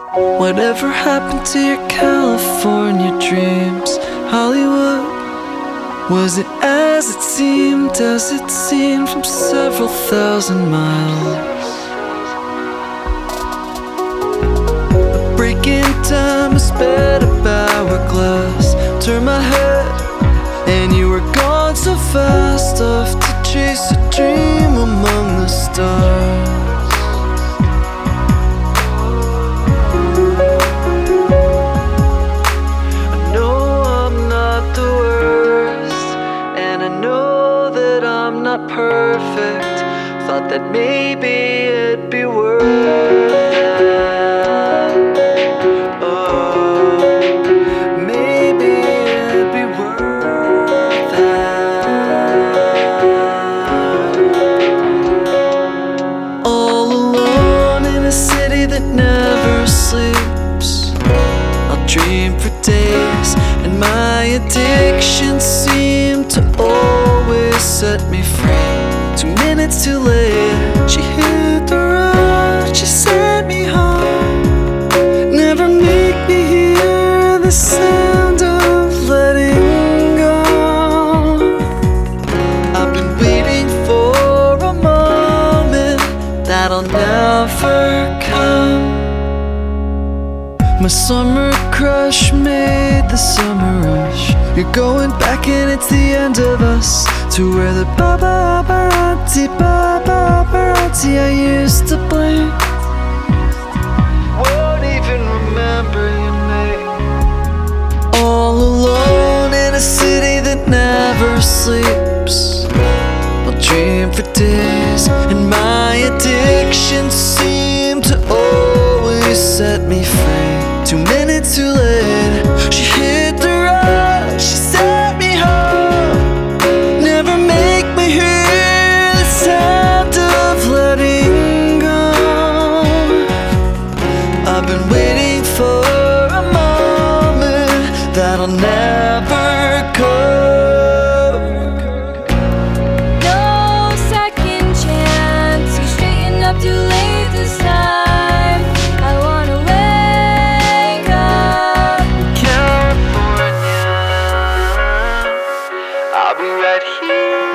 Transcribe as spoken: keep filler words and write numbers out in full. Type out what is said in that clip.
Whatever happened to your California dreams? Hollywood, was it as it seemed, as it seemed from several thousand miles? A break in time, a sped up hourglass. Turn my head, and you were gone so fast, off to chase a dream among the stars. I know I'm not the worst, and I know that I'm not perfect. Thought that maybe it'd be worth it. That never sleeps, I'll dream for days, and my addiction seemed to always set me free. Two minutes too late, she hit the road, she sent me home. Never make me hear the sound of letting go. I've been waiting for a moment that'll never come. My summer crush made the summer rush. You're going back and it's the end of us, to where the paparazzi, paparazzi I used to blame won't even remember your name. All alone in a city that never sleeps, I'll dream for days, and my addiction seemed to always set me free. Two minutes too late, she hit the road, she set me home. Never make me hear the sound of letting go. I've been waiting for a moment that'll never come. Too late this time, I wanna wake up. California, I'll be right here.